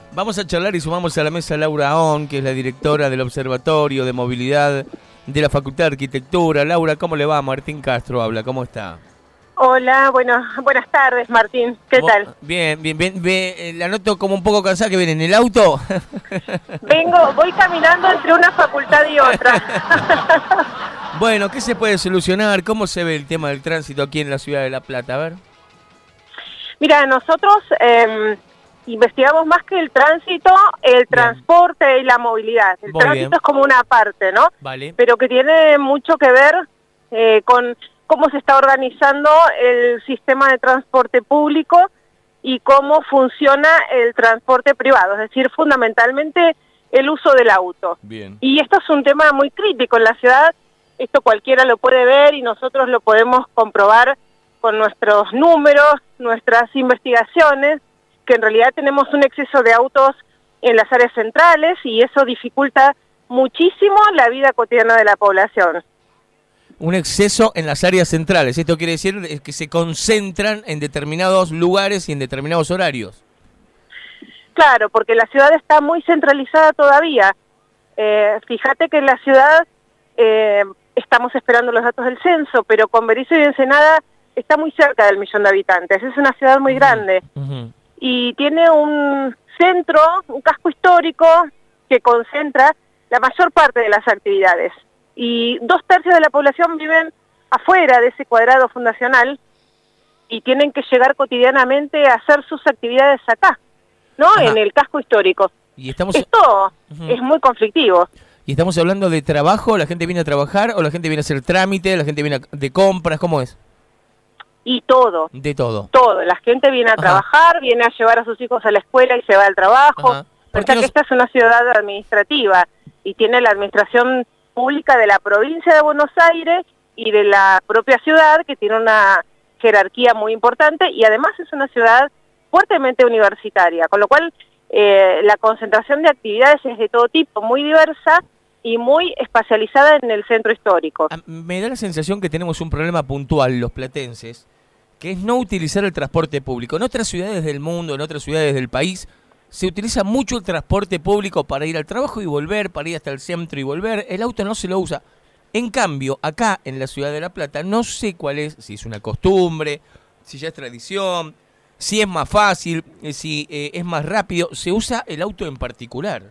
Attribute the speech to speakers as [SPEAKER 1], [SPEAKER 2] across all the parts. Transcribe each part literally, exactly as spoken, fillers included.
[SPEAKER 1] Vamos a charlar y sumamos a la mesa a Laura On, que es la directora del Observatorio de Movilidad de la Facultad de Arquitectura. Laura, ¿cómo le va? Martín Castro habla, ¿cómo está?
[SPEAKER 2] Hola, bueno, buenas tardes, Martín. ¿Qué
[SPEAKER 1] ¿Vos?
[SPEAKER 2] tal?
[SPEAKER 1] Bien, bien, bien, bien. La noto como un poco cansada, que viene en el auto.
[SPEAKER 2] Vengo, voy caminando entre una facultad y otra.
[SPEAKER 1] Bueno, ¿qué se puede solucionar? ¿Cómo se ve el tema del tránsito aquí en la ciudad de La Plata? A ver.
[SPEAKER 2] Mira, nosotros eh, investigamos más que el tránsito, el bien. transporte y la movilidad. El
[SPEAKER 1] Muy
[SPEAKER 2] tránsito
[SPEAKER 1] bien.
[SPEAKER 2] es como una parte, ¿no?
[SPEAKER 1] Vale.
[SPEAKER 2] Pero que tiene mucho que ver eh, con cómo se está organizando el sistema de transporte público y cómo funciona el transporte privado, es decir, fundamentalmente el uso del auto.
[SPEAKER 1] Bien.
[SPEAKER 2] Y esto es un tema muy crítico en la ciudad, esto cualquiera lo puede ver y nosotros lo podemos comprobar con nuestros números, nuestras investigaciones, que en realidad tenemos un exceso de autos en las áreas centrales y eso dificulta muchísimo la vida cotidiana de la población.
[SPEAKER 1] Un exceso en las áreas centrales. Esto quiere decir que se concentran en determinados lugares y en determinados horarios.
[SPEAKER 2] Claro, porque la ciudad está muy centralizada todavía. Eh, fíjate que en la ciudad eh, estamos esperando los datos del censo, pero con Berisso y Ensenada está muy cerca del millón de habitantes. Es una ciudad muy grande.
[SPEAKER 1] Uh-huh.
[SPEAKER 2] Y tiene un centro, un casco histórico que concentra la mayor parte de las actividades. Y dos tercios de la población viven afuera de ese cuadrado fundacional y tienen que llegar cotidianamente a hacer sus actividades acá, ¿no? Ajá. En el casco histórico.
[SPEAKER 1] Y estamos...
[SPEAKER 2] Esto
[SPEAKER 1] uh-huh.
[SPEAKER 2] es muy conflictivo.
[SPEAKER 1] ¿Y estamos hablando de trabajo? ¿La gente viene a trabajar o la gente viene a hacer trámite? ¿La gente viene a... de compras? ¿Cómo es?
[SPEAKER 2] Y todo.
[SPEAKER 1] De todo.
[SPEAKER 2] Todo. La gente viene a Ajá. trabajar, viene a llevar a sus hijos a la escuela y se va al trabajo. Pensá que nos... esta es una ciudad administrativa y tiene la administración pública de la provincia de Buenos Aires y de la propia ciudad, que tiene una jerarquía muy importante y además es una ciudad fuertemente universitaria, con lo cual eh, la concentración de actividades es de todo tipo, muy diversa y muy especializada en el centro histórico.
[SPEAKER 1] Me da la sensación que tenemos un problema puntual los platenses, que es no utilizar el transporte público. En otras ciudades del mundo, en otras ciudades del país, se utiliza mucho el transporte público para ir al trabajo y volver, para ir hasta el centro y volver. El auto no se lo usa. En cambio, acá en la ciudad de La Plata, no sé cuál es, si es una costumbre, si ya es tradición, si es más fácil, si eh, es más rápido, se usa el auto en particular.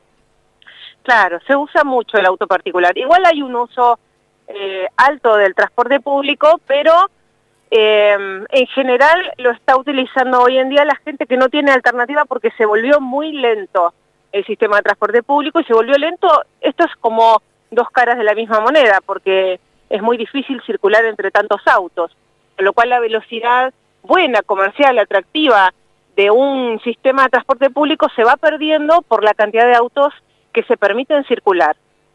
[SPEAKER 2] Claro, se usa mucho el auto particular. Igual hay un uso eh, alto del transporte público, pero eh, en general lo está utilizando hoy en día la gente que no tiene alternativa porque se volvió muy lento el sistema de transporte público y se volvió lento. Esto es como dos caras de la misma moneda porque es muy difícil circular entre tantos autos, con lo cual la velocidad buena, comercial, atractiva de un sistema de transporte público se va perdiendo por la cantidad de autos que se permiten circular.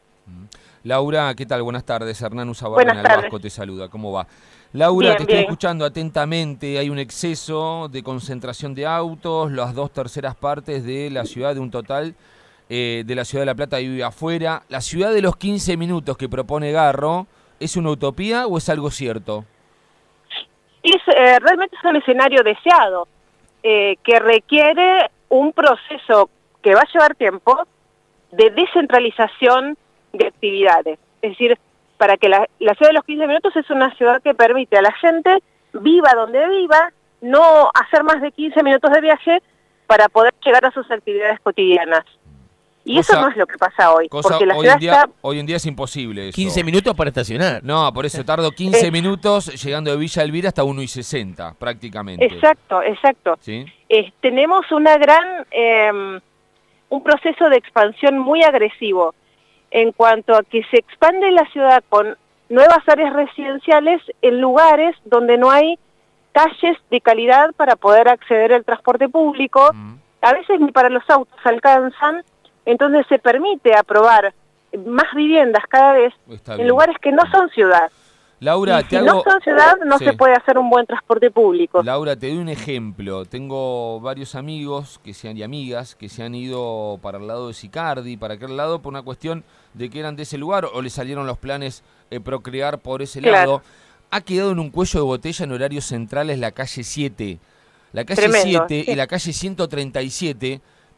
[SPEAKER 3] Laura, ¿qué tal? Buenas tardes. Hernán Usabarren Albasco te saluda. ¿Cómo va? Laura,
[SPEAKER 2] bien,
[SPEAKER 3] te estoy
[SPEAKER 2] bien.
[SPEAKER 3] escuchando atentamente. Hay un exceso de concentración de autos, las dos terceras partes de la ciudad, de un total eh, de la ciudad de La Plata vive afuera. ¿La ciudad de los quince minutos que propone Garro es una utopía o es algo cierto?
[SPEAKER 2] Es, eh, realmente es un escenario deseado, eh, que requiere un proceso que va a llevar tiempo de descentralización de actividades. Es decir, para que la, la ciudad de los quince minutos es una ciudad que permite a la gente, viva donde viva, no hacer más de quince minutos de viaje para poder llegar a sus actividades cotidianas. Y cosa, eso no es lo que pasa hoy, porque la
[SPEAKER 3] hoy
[SPEAKER 2] ciudad
[SPEAKER 3] en día,
[SPEAKER 2] está...
[SPEAKER 3] Hoy en día es imposible eso.
[SPEAKER 1] quince minutos para estacionar.
[SPEAKER 3] No, por eso tardo quince minutos llegando de Villa Elvira hasta uno y sesenta, prácticamente.
[SPEAKER 2] Exacto, exacto.
[SPEAKER 3] ¿Sí?
[SPEAKER 2] Eh, tenemos una gran... Eh, un proceso de expansión muy agresivo en cuanto a que se expande la ciudad con nuevas áreas residenciales en lugares donde no hay calles de calidad para poder acceder al transporte público. Mm. A veces ni para los autos alcanzan, entonces se permite aprobar más viviendas cada vez Está en bien. lugares que no son ciudad.
[SPEAKER 3] Laura,
[SPEAKER 2] y
[SPEAKER 3] te
[SPEAKER 2] si
[SPEAKER 3] hago...
[SPEAKER 2] no son ciudad, no sí. se puede hacer un buen transporte público.
[SPEAKER 3] Laura, te doy un ejemplo. Tengo varios amigos que se han, y amigas que se han ido para el lado de Sicardi, para aquel lado, por una cuestión de que eran de ese lugar o les salieron los planes eh, procrear por ese claro. lado. Ha quedado en un cuello de botella en horarios centrales la calle siete. La calle
[SPEAKER 2] Tremendo,
[SPEAKER 3] siete
[SPEAKER 2] sí.
[SPEAKER 3] y la calle ciento treinta y siete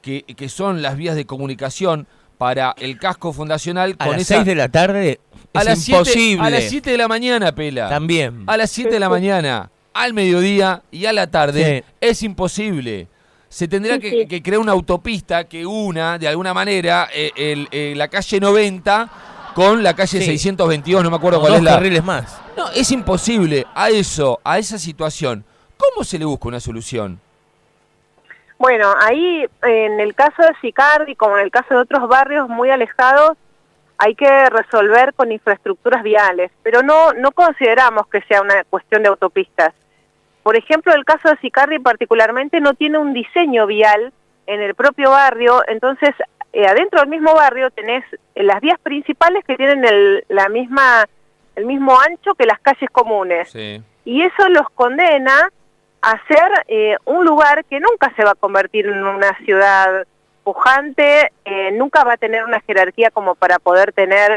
[SPEAKER 3] que, que son las vías de comunicación para el casco fundacional.
[SPEAKER 1] A
[SPEAKER 3] con
[SPEAKER 1] las
[SPEAKER 3] esa,
[SPEAKER 1] seis de la tarde
[SPEAKER 3] a
[SPEAKER 1] es
[SPEAKER 3] las
[SPEAKER 1] imposible.
[SPEAKER 3] siete, a las siete de la mañana, Pela.
[SPEAKER 1] También.
[SPEAKER 3] A las siete de la mañana, al mediodía y a la tarde
[SPEAKER 1] Sí.
[SPEAKER 3] es imposible. Se tendrá
[SPEAKER 2] Sí,
[SPEAKER 3] que,
[SPEAKER 2] sí.
[SPEAKER 3] que crear una autopista que una, de alguna manera, eh, el, eh, la calle noventa con la calle
[SPEAKER 1] Sí.
[SPEAKER 3] seiscientos veintidós, no me acuerdo
[SPEAKER 1] O
[SPEAKER 3] cuál
[SPEAKER 1] dos
[SPEAKER 3] es la...
[SPEAKER 1] carriles más.
[SPEAKER 3] No, es imposible. A eso, a esa situación, ¿cómo se le busca una solución?
[SPEAKER 2] Bueno, ahí en el caso de Sicardi, como en el caso de otros barrios muy alejados, hay que resolver con infraestructuras viales, pero no, no consideramos que sea una cuestión de autopistas. Por ejemplo, el caso de Sicardi particularmente no tiene un diseño vial en el propio barrio, entonces eh, adentro del mismo barrio tenés las vías principales que tienen el, la misma, el mismo ancho que las calles comunes.
[SPEAKER 3] Sí.
[SPEAKER 2] Y eso los condena a ser eh, un lugar que nunca se va a convertir en una ciudad pujante, eh, nunca va a tener una jerarquía como para poder tener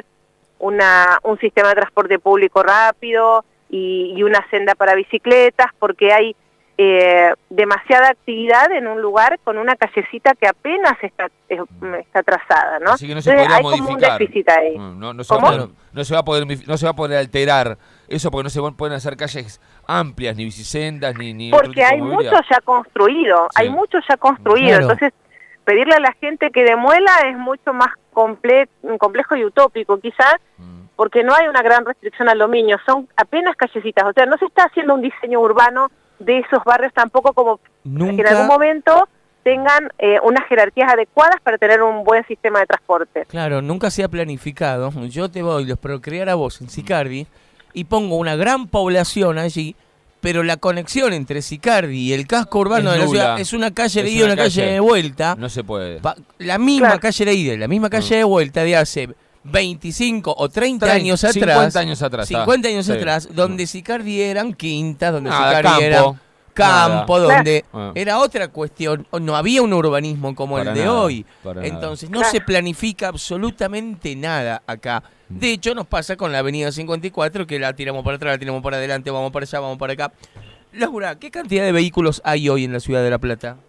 [SPEAKER 2] una, un sistema de transporte público rápido y, y una senda para bicicletas, porque hay eh, demasiada actividad en un lugar con una callecita que apenas está, eh, está trazada, ¿no?
[SPEAKER 3] Así que no se
[SPEAKER 2] Entonces,
[SPEAKER 3] podría
[SPEAKER 2] hay como un
[SPEAKER 3] modificar.
[SPEAKER 2] déficit ahí.
[SPEAKER 3] No, no, no se va a
[SPEAKER 2] ¿Cómo?
[SPEAKER 3] poder, no se va a poder, no se va a poder alterar eso porque no se pueden hacer calles amplias, ni bicisendas, ni... ni otro
[SPEAKER 2] Porque
[SPEAKER 3] tipo de
[SPEAKER 2] hay
[SPEAKER 3] movilidad.
[SPEAKER 2] mucho ya construido,
[SPEAKER 3] Sí.
[SPEAKER 2] hay mucho ya construido,
[SPEAKER 1] Claro.
[SPEAKER 2] entonces pedirle a la gente que demuela es mucho más comple complejo y utópico quizás,
[SPEAKER 3] Mm.
[SPEAKER 2] porque no hay una gran restricción al dominio, son apenas callecitas, o sea, no se está haciendo un diseño urbano de esos barrios tampoco como
[SPEAKER 1] Nunca...
[SPEAKER 2] que en algún momento tengan eh, unas jerarquías adecuadas para tener un buen sistema de transporte.
[SPEAKER 1] Claro, nunca se ha planificado. Yo te voy a procrear a vos en Sicardi y pongo una gran población allí, pero la conexión entre Sicardi y el casco urbano
[SPEAKER 3] Es
[SPEAKER 1] de la
[SPEAKER 3] nula.
[SPEAKER 1] ciudad es una calle de
[SPEAKER 3] Es
[SPEAKER 1] ida y
[SPEAKER 3] una
[SPEAKER 1] una calle
[SPEAKER 3] calle.
[SPEAKER 1] de vuelta.
[SPEAKER 3] No se puede.
[SPEAKER 1] Pa- La misma
[SPEAKER 2] Claro.
[SPEAKER 1] calle de ida y la misma calle de vuelta de hace veinticinco o treinta
[SPEAKER 3] Trein-
[SPEAKER 1] años atrás.
[SPEAKER 3] cincuenta años atrás, ah.
[SPEAKER 1] cincuenta años
[SPEAKER 3] Sí.
[SPEAKER 1] atrás, donde Sicardi eran quintas, donde
[SPEAKER 3] Nada,
[SPEAKER 1] Sicardi
[SPEAKER 3] campo.
[SPEAKER 1] era campo,
[SPEAKER 3] Nada.
[SPEAKER 1] donde
[SPEAKER 3] Ah.
[SPEAKER 1] era otra cuestión. No había un urbanismo como
[SPEAKER 3] Para
[SPEAKER 1] el de
[SPEAKER 3] nada,
[SPEAKER 1] hoy.
[SPEAKER 3] para nada.
[SPEAKER 1] Entonces no
[SPEAKER 2] Claro.
[SPEAKER 1] se planifica absolutamente nada acá. De hecho, nos pasa con la avenida cincuenta y cuatro, que la tiramos para atrás, la tiramos para adelante, vamos para allá, vamos para acá. Laura, ¿qué cantidad de vehículos hay hoy en la ciudad de La Plata?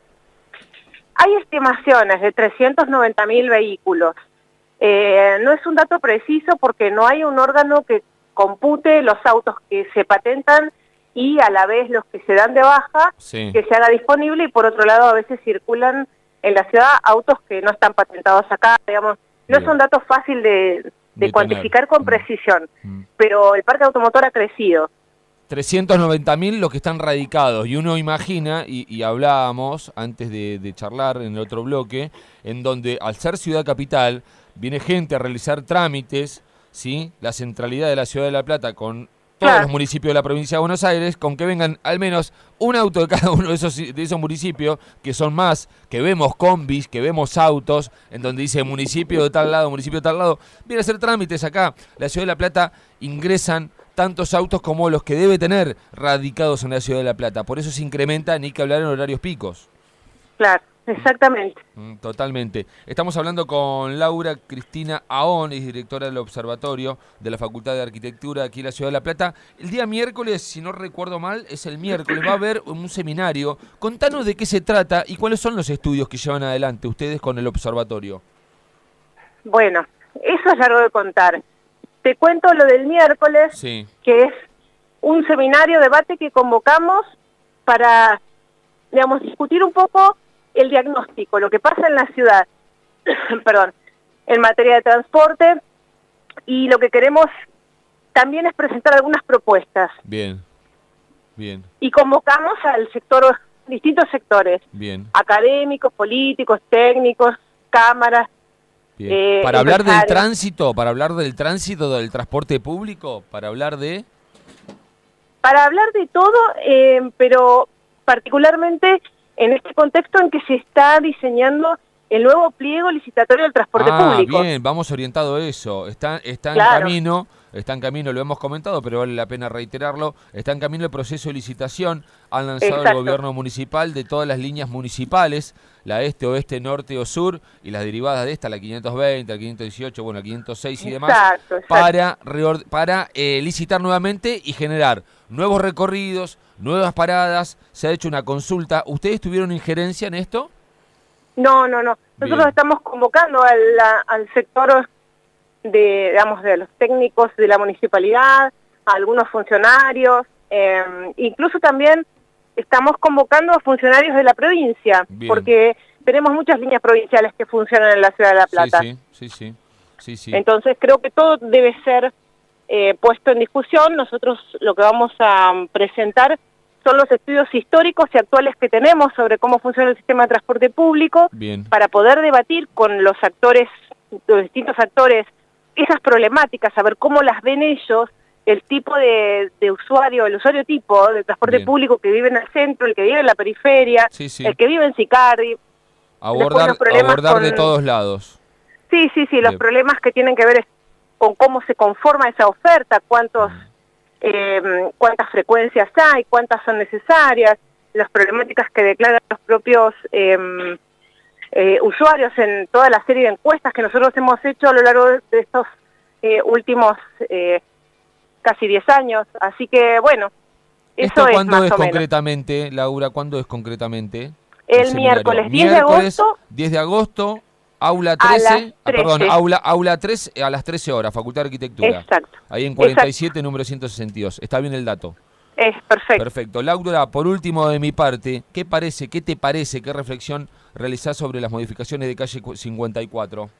[SPEAKER 2] Hay estimaciones de trescientos noventa mil vehículos. Eh, no es un dato preciso porque no hay un órgano que compute los autos que se patentan y a la vez los que se dan de baja,
[SPEAKER 3] Sí.
[SPEAKER 2] que se haga disponible, y por otro lado a veces circulan en la ciudad autos que no están patentados acá, digamos. No
[SPEAKER 3] Bien.
[SPEAKER 2] es un dato fácil de, de
[SPEAKER 3] De
[SPEAKER 2] cuantificar
[SPEAKER 3] tener.
[SPEAKER 2] con
[SPEAKER 3] Mm.
[SPEAKER 2] precisión,
[SPEAKER 3] Mm.
[SPEAKER 2] pero el parque automotor ha crecido.
[SPEAKER 3] trescientos noventa mil los que están radicados, y uno imagina, y, y hablábamos antes de, de charlar en el otro bloque, en donde al ser ciudad capital, viene gente a realizar trámites, ¿sí? La centralidad de la ciudad de La Plata con todos
[SPEAKER 2] Claro.
[SPEAKER 3] los municipios de la provincia de Buenos Aires, con que vengan al menos un auto de cada uno de esos, de esos municipios, que son más, que vemos combis, que vemos autos, en donde dice municipio de tal lado, municipio de tal lado, viene a hacer trámites acá. La ciudad de La Plata ingresan tantos autos como los que debe tener radicados en la ciudad de La Plata. Por eso se incrementa, ni que hablar en horarios picos.
[SPEAKER 2] Claro, exactamente.
[SPEAKER 3] Mm, Totalmente. Estamos hablando con Laura Cristina Aón, es directora del Observatorio de la Facultad de Arquitectura aquí en la Ciudad de La Plata. El día miércoles, si no recuerdo mal, es el miércoles, va a haber un seminario. Contanos de qué se trata y cuáles son los estudios que llevan adelante ustedes con el Observatorio.
[SPEAKER 2] Bueno, eso es largo de contar. Te cuento lo del miércoles,
[SPEAKER 3] Sí.
[SPEAKER 2] que es un seminario, debate que convocamos para, digamos, discutir un poco el diagnóstico, lo que pasa en la ciudad, perdón, en materia de transporte, y lo que queremos también es presentar algunas propuestas.
[SPEAKER 3] Bien, bien,
[SPEAKER 2] Y convocamos al sector, distintos sectores,
[SPEAKER 3] bien,
[SPEAKER 2] académicos, políticos, técnicos, cámaras.
[SPEAKER 3] bien.
[SPEAKER 2] Eh,
[SPEAKER 3] para hablar del
[SPEAKER 2] empresarios.
[SPEAKER 3] tránsito, para hablar del tránsito del transporte público, para hablar de...
[SPEAKER 2] Para hablar de todo, eh, pero particularmente en este contexto en que se está diseñando el nuevo pliego licitatorio del transporte
[SPEAKER 3] ah,
[SPEAKER 2] público.
[SPEAKER 3] bien, vamos orientado a eso. Está, está en
[SPEAKER 2] Claro.
[SPEAKER 3] camino, está en camino, lo hemos comentado, pero vale la pena reiterarlo. Está en camino el proceso de licitación. Han lanzado el
[SPEAKER 2] Exacto.
[SPEAKER 3] gobierno municipal de todas las líneas municipales, la este, oeste, norte o sur, y las derivadas de esta, la quinientos veinte, la quinientos dieciocho, bueno, la quinientos seis y demás,
[SPEAKER 2] Exacto, exacto.
[SPEAKER 3] para, reor- para eh, licitar nuevamente y generar nuevos recorridos, nuevas paradas. Se ha hecho una consulta. ¿Ustedes tuvieron injerencia en esto?
[SPEAKER 2] No, no, no. Nosotros
[SPEAKER 3] Bien.
[SPEAKER 2] estamos convocando al, a- al sector de, digamos, de los técnicos de la municipalidad, a algunos funcionarios, eh, incluso también estamos convocando a funcionarios de la provincia,
[SPEAKER 3] Bien.
[SPEAKER 2] porque tenemos muchas líneas provinciales que funcionan en la ciudad de La Plata.
[SPEAKER 3] Sí, sí, sí, sí, sí, sí.
[SPEAKER 2] Entonces creo que todo debe ser eh, puesto en discusión. Nosotros lo que vamos a um, presentar son los estudios históricos y actuales que tenemos sobre cómo funciona el sistema de transporte público,
[SPEAKER 3] Bien.
[SPEAKER 2] para poder debatir con los actores, los distintos actores, esas problemáticas, saber cómo las ven ellos, el tipo de, de usuario, el usuario tipo de transporte
[SPEAKER 3] Bien.
[SPEAKER 2] público que vive en el centro, el que vive en la periferia,
[SPEAKER 3] Sí, sí.
[SPEAKER 2] el que vive en Sicardi.
[SPEAKER 3] Abordar,
[SPEAKER 2] los problemas
[SPEAKER 3] abordar
[SPEAKER 2] con-
[SPEAKER 3] de todos lados.
[SPEAKER 2] Sí, sí, sí, los
[SPEAKER 3] Bien.
[SPEAKER 2] problemas que tienen que ver es con cómo se conforma esa oferta, cuántos, eh, cuántas frecuencias hay, cuántas son necesarias, las problemáticas que declaran los propios eh, eh, usuarios en toda la serie de encuestas que nosotros hemos hecho a lo largo de estos eh, últimos eh, casi diez años. Así que, bueno,
[SPEAKER 3] ¿Esto
[SPEAKER 2] eso es
[SPEAKER 3] cuándo
[SPEAKER 2] más
[SPEAKER 3] es
[SPEAKER 2] o menos.
[SPEAKER 3] concretamente, Laura? ¿Cuándo es concretamente?
[SPEAKER 2] El
[SPEAKER 3] seminario?
[SPEAKER 2] miércoles diez de
[SPEAKER 3] Miércoles
[SPEAKER 2] agosto
[SPEAKER 3] diez de agosto, aula
[SPEAKER 2] a las
[SPEAKER 3] trece, ah, perdón,
[SPEAKER 2] trece.
[SPEAKER 3] aula, aula tres a las trece horas, Facultad de Arquitectura.
[SPEAKER 2] Exacto.
[SPEAKER 3] Ahí en cuarenta y
[SPEAKER 2] Exacto.
[SPEAKER 3] siete, número ciento sesenta y dos. Está bien el dato.
[SPEAKER 2] Es perfecto.
[SPEAKER 3] Perfecto. Laura, por último de mi parte, ¿qué parece, qué te parece, qué reflexión realizás sobre las modificaciones de calle cincuenta y cuatro?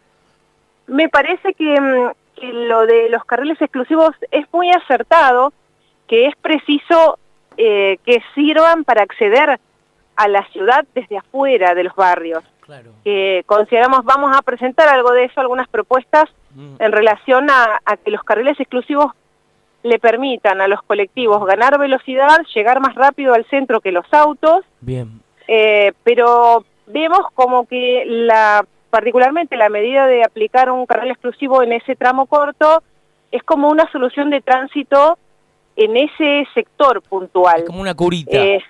[SPEAKER 2] Me parece que, mm, que lo de los carriles exclusivos es muy acertado, que es preciso eh, que sirvan para acceder a la ciudad desde afuera de los barrios.
[SPEAKER 1] Claro.
[SPEAKER 2] Que consideramos, vamos a presentar algo de eso, algunas propuestas
[SPEAKER 1] Mm.
[SPEAKER 2] en relación a, a que los carriles exclusivos le permitan a los colectivos ganar velocidad, llegar más rápido al centro que los autos,
[SPEAKER 1] Bien.
[SPEAKER 2] eh, pero vemos como que la particularmente la medida de aplicar un carril exclusivo en ese tramo corto es como una solución de tránsito en ese sector puntual.
[SPEAKER 1] Es como una curita.
[SPEAKER 2] Eh,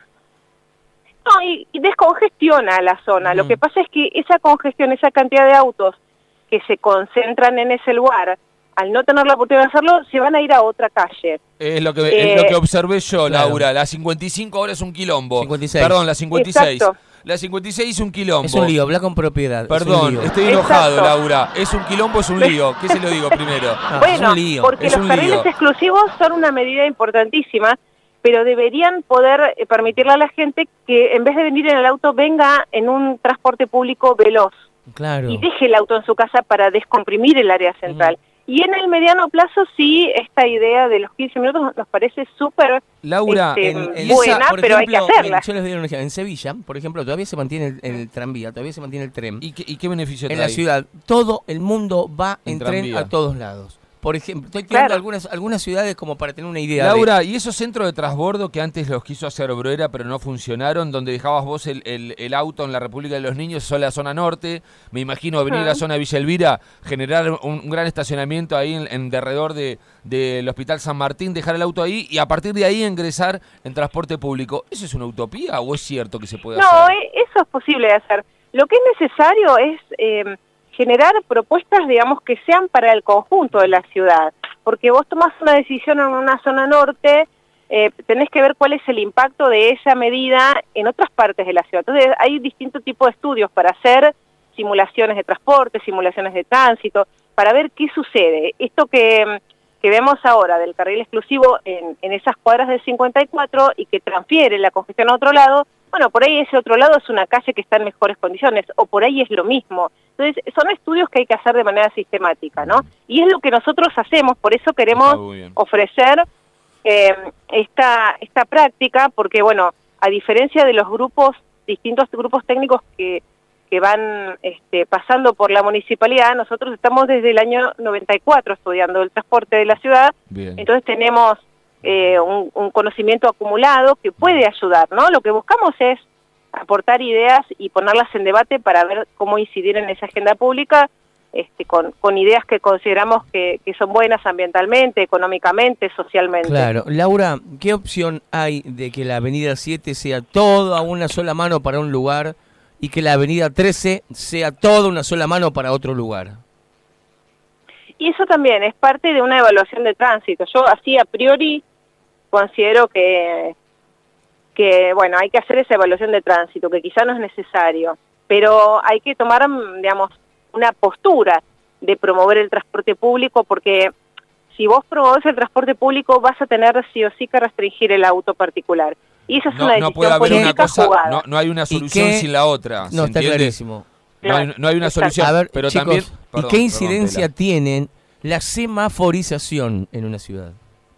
[SPEAKER 2] no, y, y descongestiona la zona.
[SPEAKER 1] Mm.
[SPEAKER 2] Lo que pasa es que esa congestión, esa cantidad de autos que se concentran en ese lugar, al no tener la oportunidad de hacerlo, se van a ir a otra calle.
[SPEAKER 3] Es lo que,
[SPEAKER 2] Eh,
[SPEAKER 3] es lo que observé yo,
[SPEAKER 1] claro.
[SPEAKER 3] Laura. La cincuenta y cinco ahora es un quilombo.
[SPEAKER 1] cincuenta y seis.
[SPEAKER 3] Perdón, la cincuenta y seis.
[SPEAKER 2] Exacto.
[SPEAKER 3] La cincuenta y seis es un quilombo.
[SPEAKER 1] Es un lío, habla con propiedad. es un
[SPEAKER 3] Perdón,
[SPEAKER 1] lío.
[SPEAKER 3] estoy enojado,
[SPEAKER 2] Exacto.
[SPEAKER 3] Laura. Es un quilombo, es un lío. ¿Qué se lo digo primero?
[SPEAKER 1] Ah, es
[SPEAKER 2] Bueno,
[SPEAKER 1] un lío.
[SPEAKER 2] porque
[SPEAKER 3] es
[SPEAKER 2] los
[SPEAKER 3] un
[SPEAKER 2] carriles
[SPEAKER 3] lío.
[SPEAKER 2] exclusivos son una medida importantísima, pero deberían poder eh, permitirle a la gente que en vez de venir en el auto venga en un transporte público veloz
[SPEAKER 1] Claro.
[SPEAKER 2] y deje el auto en su casa para descomprimir el área central. Y en el mediano plazo sí, esta idea de los quince minutos nos parece súper
[SPEAKER 3] Laura,
[SPEAKER 2] este,
[SPEAKER 3] en-
[SPEAKER 1] En
[SPEAKER 2] buena,
[SPEAKER 1] esa, por
[SPEAKER 2] pero hay que
[SPEAKER 1] ejemplo,
[SPEAKER 2] hacerla.
[SPEAKER 1] mira, yo les doy un ejemplo. En Sevilla, por ejemplo, todavía se mantiene el, el tranvía, todavía se mantiene el tren.
[SPEAKER 3] ¿y qué, y qué beneficio
[SPEAKER 1] En
[SPEAKER 3] trae?
[SPEAKER 1] la ciudad, todo el mundo va en,
[SPEAKER 3] En
[SPEAKER 1] tren
[SPEAKER 3] tranvía.
[SPEAKER 1] a todos lados. Por ejemplo, estoy tirando
[SPEAKER 2] Claro.
[SPEAKER 1] algunas, algunas ciudades como para tener una idea. de-
[SPEAKER 3] Laura, ¿y esos centros de transbordo que antes los quiso hacer Bruera pero no funcionaron, donde dejabas vos el, el- el auto en la República de los Niños, son la zona norte, me imagino venir a la
[SPEAKER 2] Ah.
[SPEAKER 3] zona de Villa Elvira, generar un, un gran estacionamiento ahí en, en derredor de, del Hospital San Martín, dejar el auto ahí y a partir de ahí ingresar en transporte público? ¿Eso es una utopía o es cierto que se puede
[SPEAKER 2] No,
[SPEAKER 3] hacer?
[SPEAKER 2] e- eso es posible de hacer. Lo que es necesario es eh, generar propuestas, digamos, que sean para el conjunto de la ciudad. Porque vos tomás una decisión en una zona norte, eh, tenés que ver cuál es el impacto de esa medida en otras partes de la ciudad. Entonces hay distintos tipos de estudios para hacer simulaciones de transporte, simulaciones de tránsito, para ver qué sucede. Esto que, que vemos ahora del carril exclusivo en, en esas cuadras del cincuenta y cuatro y que transfiere la congestión a otro lado, bueno, por ahí ese otro lado es una calle que está en mejores condiciones, o por ahí es lo mismo. Entonces, son estudios que hay que hacer de manera sistemática, ¿no? Y es lo que nosotros hacemos, por eso queremos
[SPEAKER 3] Está muy bien.
[SPEAKER 2] ofrecer eh, esta, esta práctica, porque, bueno, a diferencia de los grupos, distintos grupos técnicos que, que van este, pasando por la municipalidad, nosotros estamos desde el año noventa y cuatro estudiando el transporte de la ciudad,
[SPEAKER 3] Bien.
[SPEAKER 2] entonces tenemos eh, un, un conocimiento acumulado que puede ayudar, ¿no? Lo que buscamos es aportar ideas y ponerlas en debate para ver cómo incidir en esa agenda pública este, con, con ideas que consideramos que, que son buenas ambientalmente, económicamente, socialmente.
[SPEAKER 1] Claro. Laura, ¿qué opción hay de que la avenida siete sea toda una sola mano para un lugar y que la avenida trece sea toda una sola mano para otro lugar?
[SPEAKER 2] Y eso también es parte de una evaluación de tránsito. Yo así a priori considero que, que bueno, hay que hacer esa evaluación de tránsito, que quizá no es necesario. pero hay que tomar, digamos, una postura de promover el transporte público, porque si vos promovés el transporte público vas a tener sí o sí que restringir el auto particular. Y esa es
[SPEAKER 3] no,
[SPEAKER 2] una decisión
[SPEAKER 3] no puede haber
[SPEAKER 2] política
[SPEAKER 3] una cosa,
[SPEAKER 2] jugada.
[SPEAKER 3] no, no hay una solución
[SPEAKER 1] qué?
[SPEAKER 3] sin la otra.
[SPEAKER 1] No, está
[SPEAKER 3] entiende?
[SPEAKER 1] clarísimo.
[SPEAKER 3] No hay, no hay una solución,
[SPEAKER 1] A ver,
[SPEAKER 3] pero
[SPEAKER 1] chicos,
[SPEAKER 3] también...
[SPEAKER 1] ¿y
[SPEAKER 3] perdón,
[SPEAKER 1] qué
[SPEAKER 3] perdón,
[SPEAKER 1] incidencia
[SPEAKER 3] Tela.
[SPEAKER 1] tienen la semaforización en una ciudad?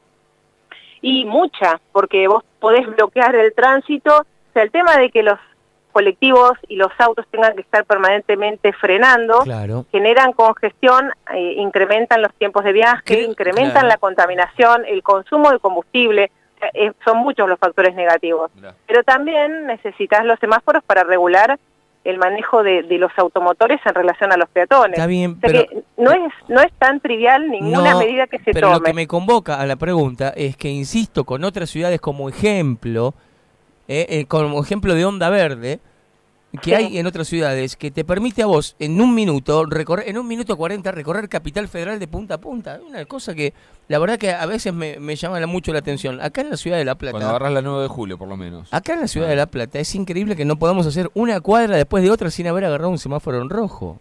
[SPEAKER 2] Y mucha, porque vos podés bloquear el tránsito. O sea, el tema de que los colectivos y los autos tengan que estar permanentemente frenando,
[SPEAKER 1] Claro.
[SPEAKER 2] generan congestión, eh, incrementan los tiempos de viaje,
[SPEAKER 1] Creo-
[SPEAKER 2] incrementan
[SPEAKER 1] claro.
[SPEAKER 2] la contaminación, el consumo de combustible, eh, son muchos los factores negativos.
[SPEAKER 3] Mirá.
[SPEAKER 2] Pero también necesitas los semáforos para regular el manejo de, de los automotores en relación a los peatones.
[SPEAKER 1] Está bien,
[SPEAKER 2] O sea
[SPEAKER 1] pero...
[SPEAKER 2] que no es, no es tan trivial ninguna
[SPEAKER 1] No,
[SPEAKER 2] medida que se
[SPEAKER 1] pero
[SPEAKER 2] tome.
[SPEAKER 1] lo que me convoca a la pregunta es que, insisto, con otras ciudades como ejemplo, eh, eh, como ejemplo de onda verde, que
[SPEAKER 2] Sí.
[SPEAKER 1] hay en otras ciudades, que te permite a vos en un minuto, recorrer, en un minuto cuarenta, recorrer Capital Federal de punta a punta. Una cosa que la verdad que a veces me, me llama mucho la atención. Acá en la ciudad de La Plata,
[SPEAKER 3] Cuando agarras la nueve de julio, por lo menos.
[SPEAKER 1] acá en la ciudad de La Plata, es increíble que no podamos hacer una cuadra después de otra sin haber agarrado un semáforo en rojo.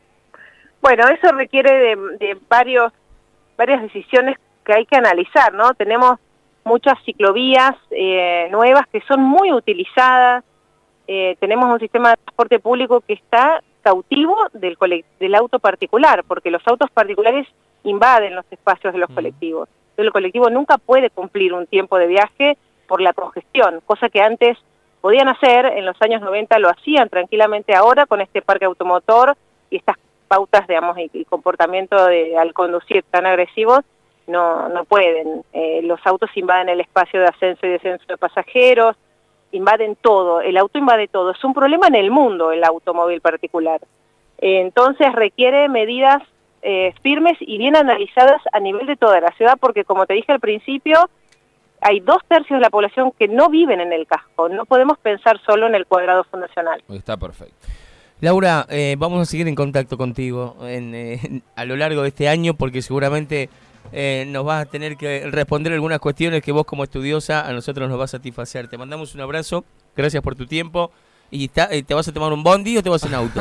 [SPEAKER 2] Bueno, eso requiere de, de varios, varias decisiones que hay que analizar, ¿no? Tenemos muchas ciclovías eh, nuevas que son muy utilizadas, eh, tenemos un sistema de transporte público que está cautivo del, colect del auto particular, porque los autos particulares invaden los espacios de los
[SPEAKER 1] Mm.
[SPEAKER 2] colectivos. Entonces, el colectivo nunca puede cumplir un tiempo de viaje por la congestión, cosa que antes podían hacer, en los años noventa lo hacían tranquilamente. Ahora con este parque automotor y estas pautas, digamos, y, y comportamiento de, al conducir tan agresivos, no, no pueden. Eh, los autos invaden el espacio de ascenso y descenso de pasajeros, invaden todo, el auto invade todo. Es un problema en el mundo el automóvil particular. Eh, entonces requiere medidas eh, firmes y bien analizadas a nivel de toda la ciudad, porque como te dije al principio, hay dos tercios de la población que no viven en el casco. No podemos pensar solo en el cuadrado fundacional.
[SPEAKER 3] Está perfecto.
[SPEAKER 1] Laura, eh, vamos a seguir en contacto contigo en, eh, a lo largo de este año, porque seguramente eh, nos vas a tener que responder algunas cuestiones que vos como estudiosa a nosotros nos va a satisfacer. Te mandamos un abrazo, gracias por tu tiempo. ¿Y está, eh, te vas a tomar un bondi o te vas en auto?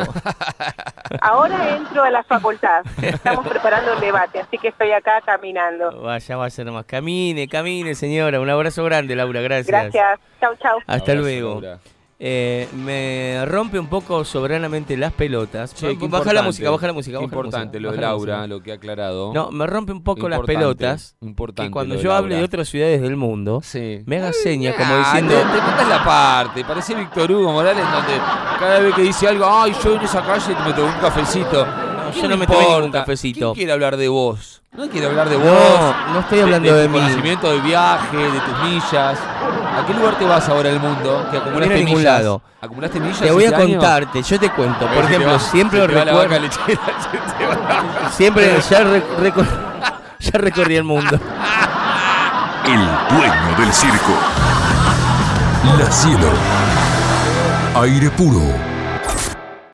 [SPEAKER 2] Ahora entro a la facultad, estamos preparando el debate, así que estoy acá caminando.
[SPEAKER 1] Vaya, vaya nomás. Camine, camine, señora. Un abrazo grande, Laura, gracias.
[SPEAKER 2] Gracias, chau, chau.
[SPEAKER 1] Hasta
[SPEAKER 3] Abrazo,
[SPEAKER 1] luego.
[SPEAKER 3] Laura.
[SPEAKER 1] Eh, me rompe un poco soberanamente las pelotas.
[SPEAKER 3] Che, qué
[SPEAKER 1] baja la
[SPEAKER 3] importante,
[SPEAKER 1] música, baja la música.
[SPEAKER 3] qué
[SPEAKER 1] baja la
[SPEAKER 3] importante
[SPEAKER 1] música,
[SPEAKER 3] lo de
[SPEAKER 1] baja la
[SPEAKER 3] Laura,
[SPEAKER 1] música.
[SPEAKER 3] lo que ha aclarado.
[SPEAKER 1] No, me rompe un poco las
[SPEAKER 3] Importante,
[SPEAKER 1] pelotas
[SPEAKER 3] importante
[SPEAKER 1] que cuando
[SPEAKER 3] lo de
[SPEAKER 1] yo hable
[SPEAKER 3] Laura.
[SPEAKER 1] de otras ciudades del mundo,
[SPEAKER 3] Sí.
[SPEAKER 1] me haga señas como
[SPEAKER 3] Ah,
[SPEAKER 1] diciendo...
[SPEAKER 3] Te, te cuentas la parte, parece Víctor Hugo Morales, donde cada vez que dice algo, ay, yo en esa calle me tomé un cafecito.
[SPEAKER 1] No,
[SPEAKER 3] ¿Qué
[SPEAKER 1] yo no me
[SPEAKER 3] importa?
[SPEAKER 1] tomé ningún cafecito.
[SPEAKER 3] ¿Quién quiere hablar de vos? No quiere hablar de vos.
[SPEAKER 1] No, no estoy hablando de,
[SPEAKER 3] tu
[SPEAKER 1] mí.
[SPEAKER 3] conocimiento de viaje, de tus millas. ¿A qué lugar te vas ahora del mundo? Que acumulaste
[SPEAKER 1] a ningún
[SPEAKER 3] millas.
[SPEAKER 1] lado.
[SPEAKER 3] ¿Acumulaste millas?
[SPEAKER 1] Te voy a
[SPEAKER 3] este año?
[SPEAKER 1] contarte, yo te cuento.
[SPEAKER 3] A ver
[SPEAKER 1] Por
[SPEAKER 3] si te
[SPEAKER 1] ejemplo,
[SPEAKER 3] va-
[SPEAKER 1] siempre
[SPEAKER 3] si
[SPEAKER 1] lo
[SPEAKER 3] te va la vaca
[SPEAKER 1] recuerdo...
[SPEAKER 3] lechera, si te va-
[SPEAKER 1] Siempre ya, re- recor- ya recorrí el mundo.
[SPEAKER 4] El dueño del circo. La Cielo. Aire puro.